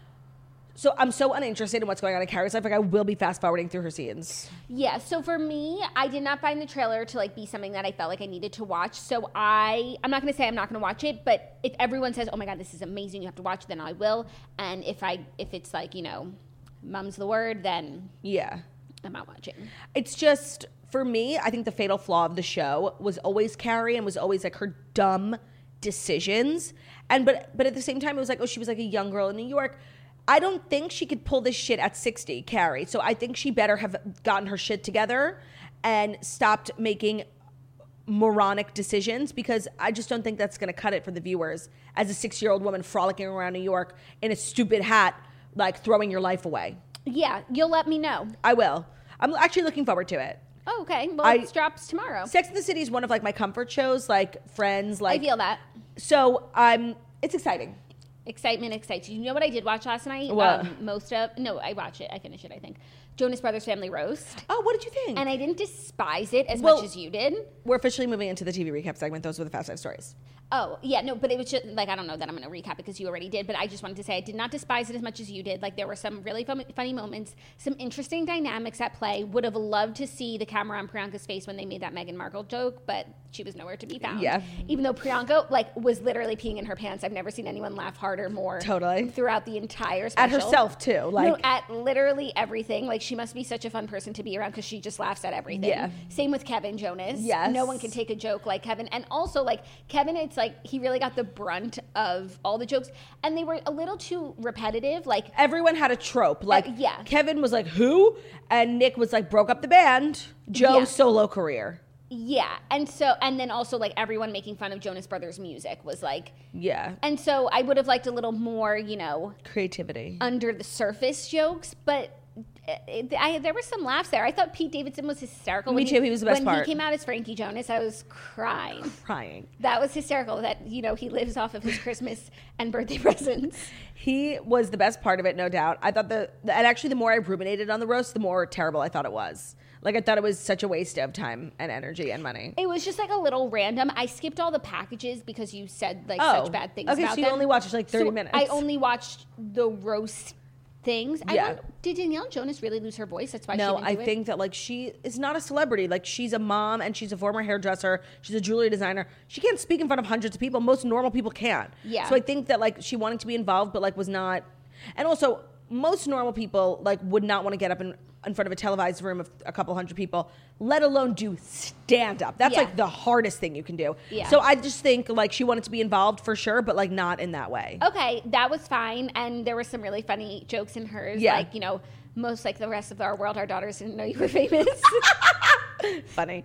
so I'm so uninterested in what's going on in Carrie's life. Like I will be fast forwarding through her scenes. Yeah, so for me, I did not find the trailer to like be something that I felt like I needed to watch. So I, I'm not going to say I'm not going to watch it, but if everyone says, "Oh my God, this is amazing, you have to watch it," then I will. And if I, if it's like you know, mum's the word, then Yeah. I'm not watching. It's just, for me, I think the fatal flaw of the show was always Carrie and was always like her dumb decisions. And but but at the same time, it was like, oh, she was like a young girl in New York. I don't think she could pull this shit at sixty, Carrie. So I think she better have gotten her shit together and stopped making moronic decisions, because I just don't think that's going to cut it for the viewers as a six-year-old woman frolicking around New York in a stupid hat, like throwing your life away. Yeah, you'll let me know. I will. I'm actually looking forward to it. Oh, okay. Well, I- it drops tomorrow. Sex and the City is one of like my comfort shows, like Friends, like I feel that. So I'm. It's exciting. Excitement excites you. You know what I did watch last night? What? Um, most of no, I watched it. I finished it. I think Jonas Brothers Family Roast, Oh, what did you think? and I didn't despise it as Well- much as you did. We're officially moving into the T V recap segment. Those were the Fast Five stories. Oh, yeah, no, but it was just, like, I don't know that I'm going to recap because you already did, but I just wanted to say I did not despise it as much as you did. Like, there were some really fun, funny moments, some interesting dynamics at play. Would have loved to see the camera on Priyanka's face when they made that Meghan Markle joke, but she was nowhere to be found. Yeah. Even though Priyanka, like, was literally peeing in her pants. I've never seen anyone laugh harder, more. Totally. Throughout the entire At special. herself, too. Like, no, at literally everything. Like, she must be such a fun person to be around because she just laughs at everything. Yeah. Same with Kevin Jonas. Yes. No one can take a joke like Kevin. And also, like, Kevin, it's like he really got the brunt of all the jokes. And they were a little too repetitive. Like, everyone had a trope. Like, Uh, yeah. Kevin was like, who? And Nick was like, broke up the band. Joe, Yeah. solo career. yeah. And so, and then also, like, everyone making fun of Jonas Brothers music was like, Yeah. and so I would have liked a little more, you know, Creativity. under the surface jokes, but it, I, there were some laughs there. I thought Pete Davidson was hysterical. Me when too, he was the best when part. he came out as Frankie Jonas, I was crying. Crying. That was hysterical that, you know, he lives off of his Christmas and birthday presents. He was the best part of it, no doubt. I thought the, the and actually the more I ruminated on the roast, the more terrible I thought it was. Like, I thought it was such a waste of time and energy and money. It was just like a little random. I skipped all the packages because you said like Oh. such bad things Okay, about so you them. only watched, like, thirty So minutes. I only watched the roast things. I Yeah. wonder- did Danielle Jonas really lose her voice? That's why No, she didn't I do it? think that, like, she is not a celebrity. Like, she's a mom and she's a former hairdresser. She's a jewelry designer. She can't speak in front of hundreds of people. Most normal people can't. Yeah. So I think that, like, she wanted to be involved, but, like, was not. And also, most normal people, like, would not want to get up in, in front of a televised room of a couple hundred people, let alone do stand up. That's, Yeah. like, the hardest thing you can do. Yeah. So I just think, like, she wanted to be involved for sure, but, like, not in that way. Okay, that was fine. And there were some really funny jokes in hers. Yeah. Like, you know, most like the rest of our world, our daughters didn't know you were famous. Funny.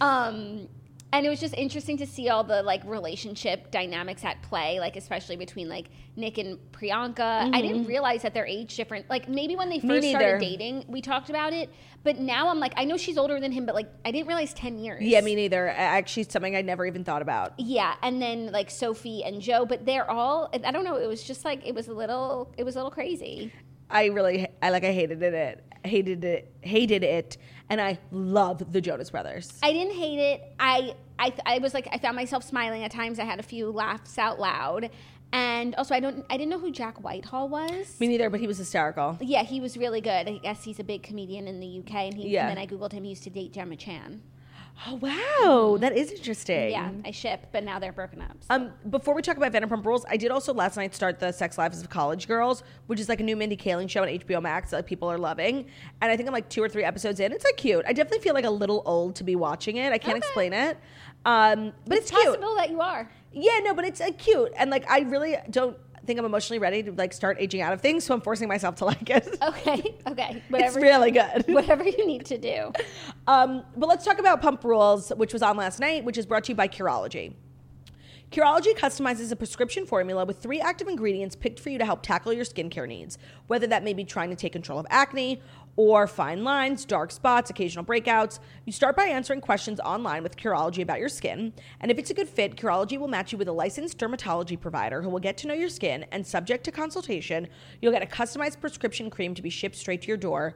um, and it was just interesting to see all the like relationship dynamics at play, like especially between like Nick and Priyanka. I didn't realize that their age different. Like maybe when they Mm-hmm. Me first neither. started dating, we talked about it. But now I'm like, I know she's older than him, but like I didn't realize ten years. Yeah, me neither. Actually, something I never even thought about. Yeah, and then like Sophie and Joe, but they're all, I don't know, it was just like, it was a little, it was a little crazy. I really, I like, I hated it, hated it, hated it, and I love the Jonas Brothers. I didn't hate it. I, I, I was like, I found myself smiling at times. I had a few laughs out loud. And also, I don't, I didn't know who Jack Whitehall was. Me neither, but he was hysterical. Yeah, he was really good. I guess he's a big comedian in the U K. And, he, Yeah. and then I Googled him. He used to date Gemma Chan. Oh wow, that is interesting. Yeah, I ship, but now they're broken up. so. Um, before we talk about Vanderpump Rules, I did also last night start the Sex Lives of College Girls, which is like a new Mindy Kaling show on H B O Max that like, people are loving. And I think I'm like two or three episodes in. It's like cute. I definitely feel like a little old to be watching it. I can't Okay. explain it, um, but it's, it's cute. possible that you are. Yeah, no, but it's uh, cute, and like I really don't think I'm emotionally ready to like start aging out of things, so I'm forcing myself to like it. Okay, okay. It's Whatever, really good. whatever you need to do. Um, but let's talk about Pump Rules, which was on last night, which is brought to you by Curology. Curology customizes a prescription formula with three active ingredients picked for you to help tackle your skincare needs, whether that may be trying to take control of acne or fine lines, dark spots, occasional breakouts. You start by answering questions online with Curology about your skin, and if it's a good fit, Curology will match you with a licensed dermatology provider who will get to know your skin, and subject to consultation, you'll get a customized prescription cream to be shipped straight to your door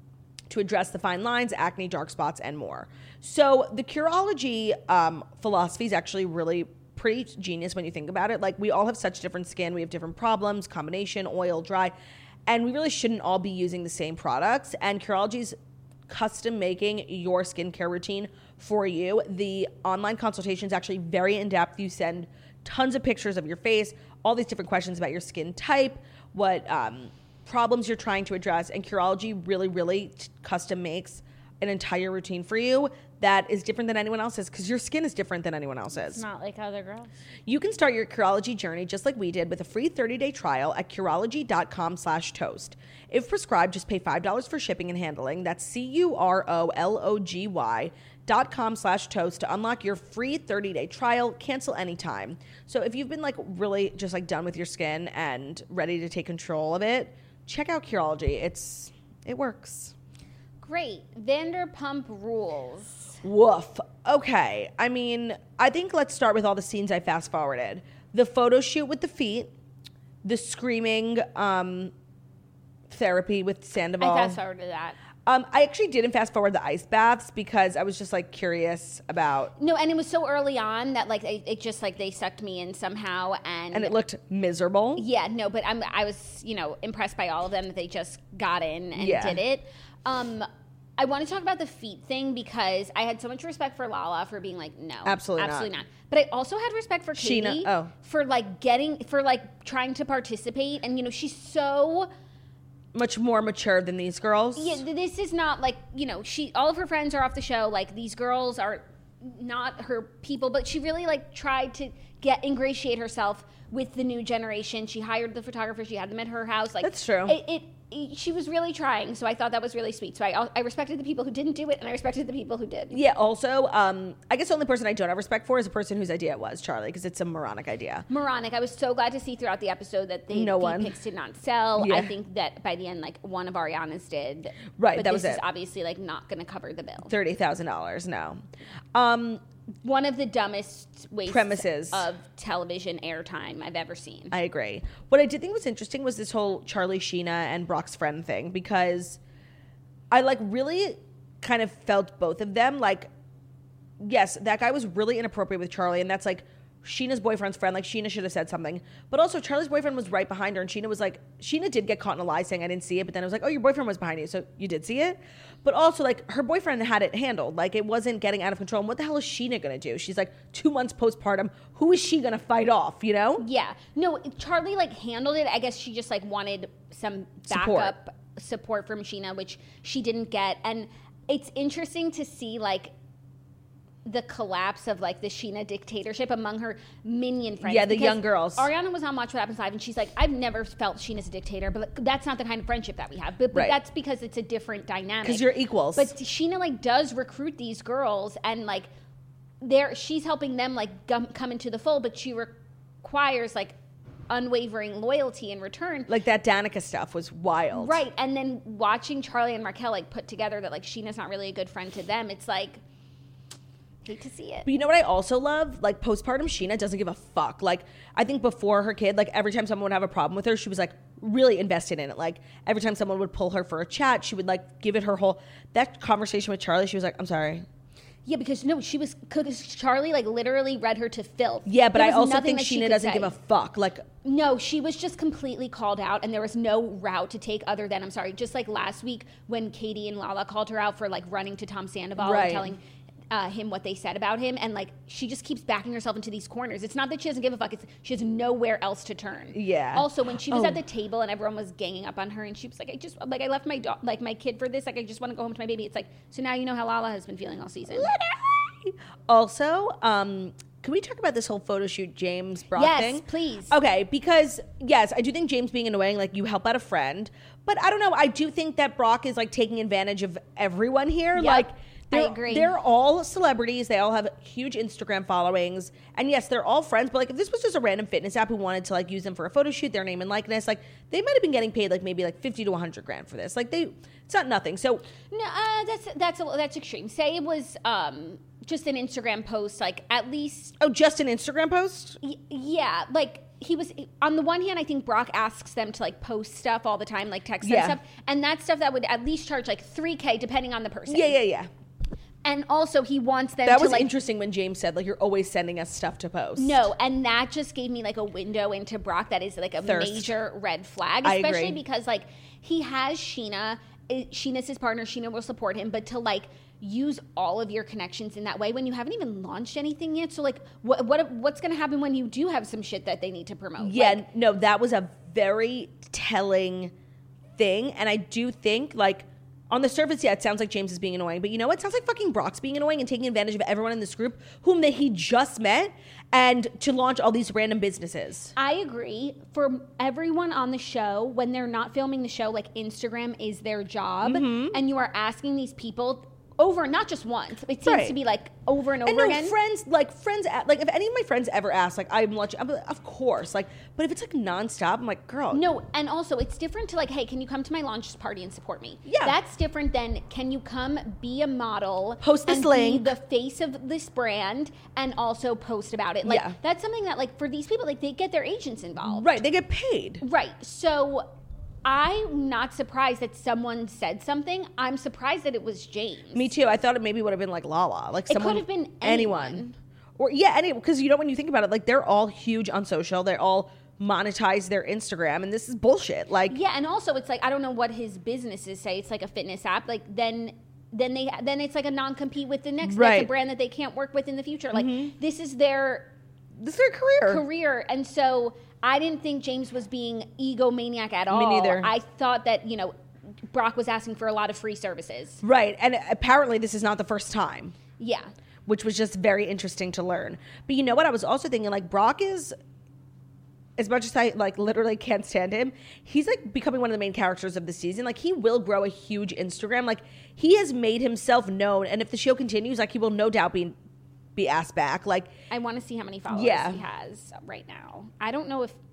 to address the fine lines, acne, dark spots, and more. So the Curology um, philosophy is actually really pretty genius when you think about it. Like, we all have such different skin. We have different problems, combination, oil, dry, and we really shouldn't all be using the same products. And Curology's custom making your skincare routine for you. The online consultation is actually very in-depth. You send tons of pictures of your face, all these different questions about your skin type, what um, problems you're trying to address, and Curology really, really t- custom makes an entire routine for you that is different than anyone else's, because your skin is different than anyone else's. It's not like other girls. You can start your Curology journey just like we did with a free thirty-day trial at Curology.com slash toast. If prescribed, just pay five dollars for shipping and handling. That's C U R O L O G Y dot com slash toast to unlock your free thirty-day trial. Cancel anytime. So if you've been like really just like done with your skin and ready to take control of it, check out Curology. It's it works. Great. Vanderpump Rules. Woof. Okay. I mean, I think let's start with all the scenes I fast forwarded. The photo shoot with the feet, the screaming um, therapy with Sandoval. I fast forwarded that. Um, I actually didn't fast forward the ice baths because I was just like curious about. No, and it was so early on that like it, it just like they sucked me in somehow, and And it looked miserable. yeah, no, but I'm I was you know impressed by all of them that they just got in and Yeah. did it. Um, I want to talk about the feet thing because I had so much respect for Lala for being like, no, Absolutely absolutely not. not. But I also had respect for Katie Sheena, oh. for like getting for like trying to participate, and you know she's so. Much more mature than these girls. Yeah, th- this is not like, you know, she, all of her friends are off the show. Like, these girls are not her people, but she really, like, tried to get, ingratiate herself with the new generation. She hired the photographer. She had them at her house. Like, That's true. It, it, it she was really trying. So I thought that was really sweet. So I, I respected the people who didn't do it, and I respected the people who did. Yeah, also, um, I guess the only person I don't have respect for is the person whose idea it was, Charlie, because it's a moronic idea. Moronic. I was so glad to see throughout the episode that they, No the one. pics did not sell. Yeah. I think that by the end, like, one of Ariana's did. Right, but that this was is it. obviously, like, not going to cover the bill. thirty thousand dollars, no. Um, One of the dumbest wastes Premises. of television airtime I've ever seen. I agree. What I did think was interesting was this whole Charlie Sheena and Brock's friend thing, because I like really kind of felt both of them. Like, yes, that guy was really inappropriate with Charlie, and that's like Sheena's boyfriend's friend. Like, Sheena should have said something. But also, Charlie's boyfriend was right behind her, and Sheena was like, Sheena did get caught in a lie saying, I didn't see it, but then it was like, oh, your boyfriend was behind you, so you did see it? But also, like, her boyfriend had it handled. Like, it wasn't getting out of control. And what the hell is Sheena going to do? She's like two months postpartum. Who is she going to fight off, you know? Yeah. No, Charlie, like, handled it. I guess she just, like, wanted some Support. backup support from Sheena, which she didn't get. And it's interesting to see, like, the collapse of like the Sheena dictatorship among her minion friends. Yeah, the Because young girls. Ariana was on Watch What Happens Live, and she's like, I've never felt Sheena's a dictator, but like, that's not the kind of friendship that we have. But, but Right. that's because it's a different dynamic. Because you're equals. But Sheena like does recruit these girls, and like they're she's helping them like gum, come into the fold, but she requires like unwavering loyalty in return. Like, that Danica stuff was wild. Right, and then watching Charlie and Raquel like put together that like Sheena's not really a good friend to them, it's like. Hate to see it. But you know what I also love? Like, postpartum Sheena doesn't give a fuck. Like, I think before her kid, like, every time someone would have a problem with her, she was, like, really invested in it. Like, every time someone would pull her for a chat, she would, like, give it her whole... That conversation with Charlie, she was like, I'm sorry. Yeah, because, no, she was... Because Charlie, like, literally read her to filth. Yeah, but There I was also nothing think that she Sheena could doesn't say. give a fuck. Like, No, she was just completely called out, and there was no route to take other than, I'm sorry, just like last week when Katie and Lala called her out for, like, running to Tom Sandoval Right. and telling... Uh, him what they said about him, and like she just keeps backing herself into these corners. It's not that she doesn't give a fuck, it's she has nowhere else to turn. Yeah. Also, when she was Oh. at the table and everyone was ganging up on her, and she was like, I just like I left my do- like my kid for this, like I just want to go home to my baby. It's like, so now you know how Lala has been feeling all season. also, um... can we talk about this whole photo shoot James Brock Yes, thing? please. Okay, because, yes, I do think James being annoying, like, you help out a friend. But I don't know, I do think that Brock is, like, taking advantage of everyone here. Yep, like, I they're, agree. They're all celebrities. They all have huge Instagram followings. And, yes, they're all friends. But, like, if this was just a random fitness app who wanted to, like, use them for a photo shoot, their name and likeness, like, they might have been getting paid, like, maybe, like, fifty to one hundred grand for this. Like, they, it's not nothing. So, No, uh, that's that's a, that's extreme. Say it was um, just an Instagram post, like at least oh, just an Instagram post? Y- yeah, like he was on the one hand, I think Brock asks them to like post stuff all the time, like text them Yeah. stuff, and that's stuff that would at least charge like three K depending on the person. Yeah, yeah, yeah. And also he wants them That to was like interesting when James said, like, you're always sending us stuff to post. no, and that just gave me like a window into Brock that is like a Thirst. major red flag, I especially agree. because like he has Sheena. eh, Sheena's his partner. Sheena will support him, but to like use all of your connections in that way when you haven't even launched anything yet. So like, what what what's going to happen when you do have some shit that they need to promote? Yeah, Like, no, that was a very telling thing. And I do think, like, on the surface, yeah, it sounds like James is being annoying. But you know what? It sounds like fucking Brock's being annoying and taking advantage of everyone in this group whom that he just met and to launch all these random businesses. I agree. For everyone on the show, when they're not filming the show, like Instagram is their job, Mm-hmm. and you are asking these people over, not just once. It seems Right. to be like over and over And no, again. friends, like friends, a- like if any of my friends ever ask, like I'm watching, I'm like, of course, like, but if it's like nonstop, I'm like, girl, No, and also it's different to like, hey, can you come to my launch party and support me? Yeah. That's different than can you come be a model, Post this and link. be the face of this brand, and also post about it. Like Yeah. that's something that like for these people, like they get their agents involved. right? They get paid. Right. So I'm not surprised that someone said something. I'm surprised that it was James. Me too. I thought it maybe would have been like Lala, like It someone, could have been anyone, anyone. or yeah, any because you know when you think about it, like they're all huge on social, they're all monetize their Instagram, and this is bullshit. Like, Yeah, and also it's like I don't know what his businesses say. It's like a fitness app. Like then then they then it's like a non-compete with the next Right. that's a brand that they can't work with in the future. Like this is their this is their career. career, and so I didn't think James was being egomaniac at all. neither. I thought that you know Brock was asking for a lot of free services. Right, and apparently this is not the first time, Yeah. which was just very interesting to learn. But you know what? I was also thinking, like, Brock is, as much as I like literally can't stand him, he's like becoming one of the main characters of the season. Like, he will grow a huge Instagram. Like, he has made himself known, and if the show continues, like, he will no doubt be be asked back. Like, I want to see how many followers Yeah. he has right now. I don't know if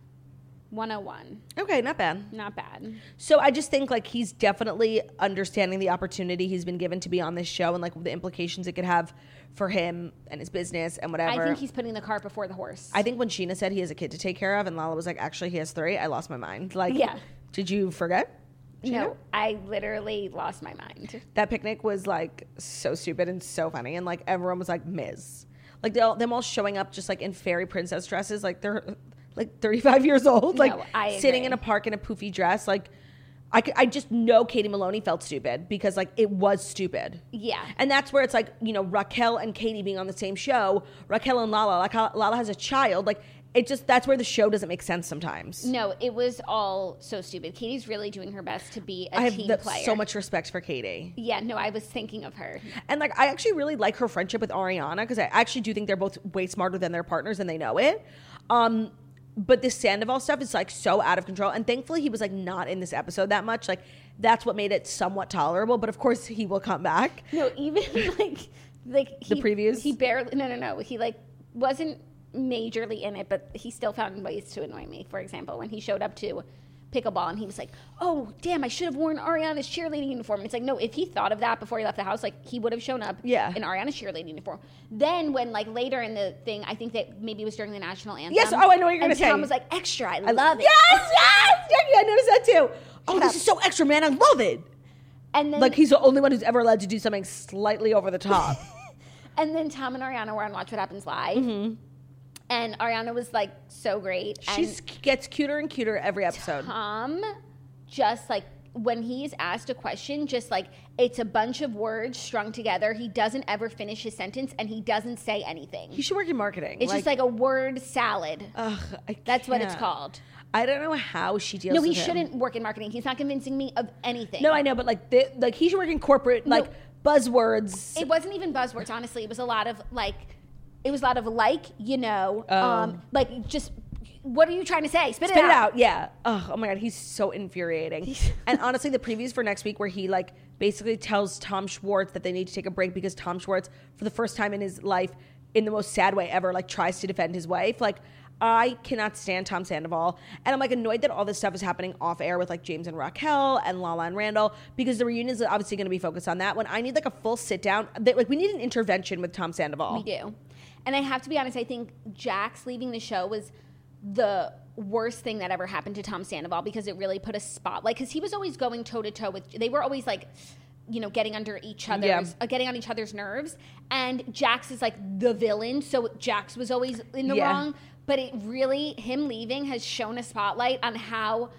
one oh one. okay, not bad. Not bad. So I just think like he's definitely understanding the opportunity he's been given to be on this show and like the implications it could have for him and his business and whatever. I think he's putting the cart before the horse. I think when Sheena said he has a kid to take care of and Lala was like, actually he has three, I lost my mind. Like, Yeah. did you forget? Sheena? No, I literally lost my mind. That picnic was like so stupid and so funny, and like everyone was like Miz, like they all, them all showing up just like in fairy princess dresses, like they're like thirty-five years old, No, like I sitting agree. in a park in a poofy dress. Like I, c- I just know Katie Maloney felt stupid because like it was stupid. Yeah. And that's where it's like, you know, Raquel and Katie being on the same show, Raquel and Lala, like how Lala has a child, like it just, that's where the show doesn't make sense sometimes. No, it was all so stupid. Katie's really doing her best to be a I have team the- player. so much respect for Katie. Yeah, no, I was thinking of her. And like I actually really like her friendship with Ariana because I actually do think they're both way smarter than their partners and they know it. Um, but this Sandoval stuff is like so out of control, and thankfully he was like not in this episode that much. Like that's what made it somewhat tolerable. But of course he will come back. No, even like like The he, previews? He barely no no no. He like wasn't majorly in it, but he still found ways to annoy me. For example, when he showed up to pickleball and he was like, "Oh, damn, I should have worn Ariana's cheerleading uniform." It's like, no, if he thought of that before he left the house, like he would have shown up Yeah. in Ariana's cheerleading uniform. Then when like later in the thing, I think that maybe it was during the national anthem. Yes, oh, I know what you're gonna and say. Tom was like, "Extra, I, love it." Yes, yes, Jackie, I noticed that too. Oh, Shut this up. is so extra, man. I love it. And then Like he's the only one who's ever allowed to do something slightly over the top. And then Tom and Ariana were on Watch What Happens Live. And Ariana was like so great. She and gets cuter and cuter every episode. Tom just like when he's asked a question, just like it's a bunch of words strung together. He doesn't ever finish his sentence and he doesn't say anything. He should work in marketing. It's just like a word salad. ugh, I That's what it's can't. call. I don't know how she deals No, with he him. shouldn't work in marketing. He's not convincing me of anything. No, I know, but like, the, like he should work in corporate, like buzzwords. It wasn't even buzzwords, honestly. It was a lot of like, it was a lot of like, you know, Oh. um, like just, what are you trying to say? Spit, Spit it it out. out, yeah. Oh, oh my god, he's so infuriating. And honestly, the previews for next week, where he like basically tells Tom Schwartz that they need to take a break because Tom Schwartz, for the first time in his life, in the most sad way ever, like tries to defend his wife. Like, I cannot stand Tom Sandoval, and I'm like annoyed that all this stuff is happening off air with like James and Raquel and Lala and Randall, because the reunion is obviously going to be focused on that. When I need like a full sit down, that like we need an intervention with Tom Sandoval. We do. And I have to be honest, I think Jax leaving the show was the worst thing that ever happened to Tom Sandoval, because it really put a spotlight, because he was always going toe to toe with, they were always like, you know, getting under each other's, Yeah. uh, getting on each other's nerves. And Jax is like the villain, so Jax was always in the Yeah. wrong. But it really, him leaving has shown a spotlight on how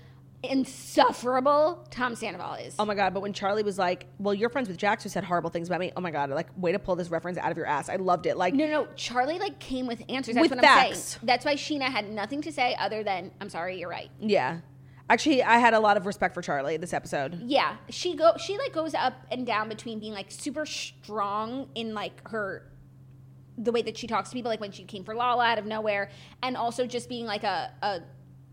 insufferable Tom Sandoval is. Oh my god! But when Charlie was like, "Well, you're friends with Jax, who said horrible things about me," oh my god! Like, way to pull this reference out of your ass. I loved it. Like, No, no, Charlie like came with answers. That's With what I'm facts. saying. That's why Sheena had nothing to say other than, "I'm sorry, you're right." yeah. Actually, I had a lot of respect for Charlie this episode. Yeah, she go she like goes up and down between being like super strong in like her the way that she talks to people, like when she came for Lala out of nowhere, and also just being like a, a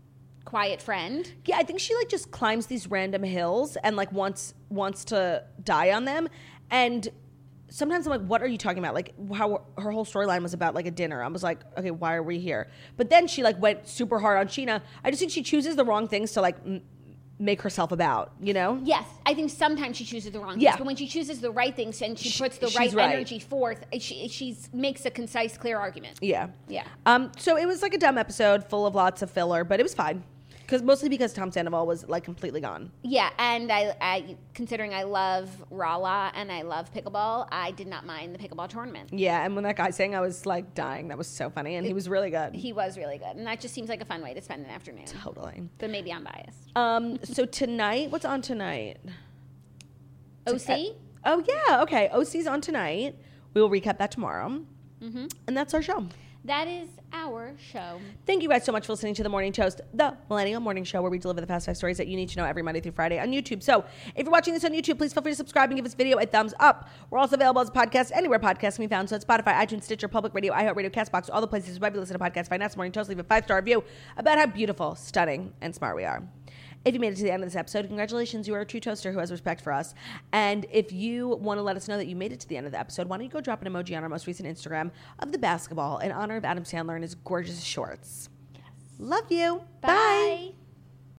quiet friend. Yeah, I think she like just climbs these random hills and like wants wants to die on them. And sometimes I'm like, what are you talking about? Like how her whole storyline was about like a dinner. I was like, okay, why are we here? But then she like went super hard on Sheena. I just think she chooses the wrong things to like m- make herself about, you know? Yes, I think sometimes she chooses the wrong things, Yeah. but when she chooses the right things and she puts the She's right, right. energy forth, she she's makes a concise, clear argument. Yeah. Yeah. Um. So it was like a dumb episode full of lots of filler, but it was fine. Because mostly because Tom Sandoval was like completely gone. Yeah, and I, I, considering I love Rala and I love pickleball, I did not mind the pickleball tournament. Yeah, and when that guy sang, I was like dying. That was so funny, and he was really good. He was really good, and that just seems like a fun way to spend an afternoon. Totally. But maybe I'm biased. Um. So tonight, what's on tonight? O C? Oh yeah. Okay. O C's on tonight. We will recap that tomorrow. Mm-hmm. And that's our show. That is our show. Thank you guys so much for listening to The Morning Toast, the Millennial Morning Show, where we deliver the past five stories that you need to know every Monday through Friday on YouTube. So if you're watching this on YouTube, please feel free to subscribe and give this video a thumbs up. We're also available as a podcast anywhere podcasts can be found. So it's Spotify, iTunes, Stitcher, Public Radio, iHeartRadio, CastBox, all the places where you listen to podcasts. Find us Morning Toast, leave a five-star review about how beautiful, stunning, and smart we are. If you made it to the end of this episode, congratulations, you are a true toaster who has respect for us. And if you want to let us know that you made it to the end of the episode, why don't you go drop an emoji on our most recent Instagram of the basketball in honor of Adam Sandler and his gorgeous shorts. Yes. Love you. Bye. Bye.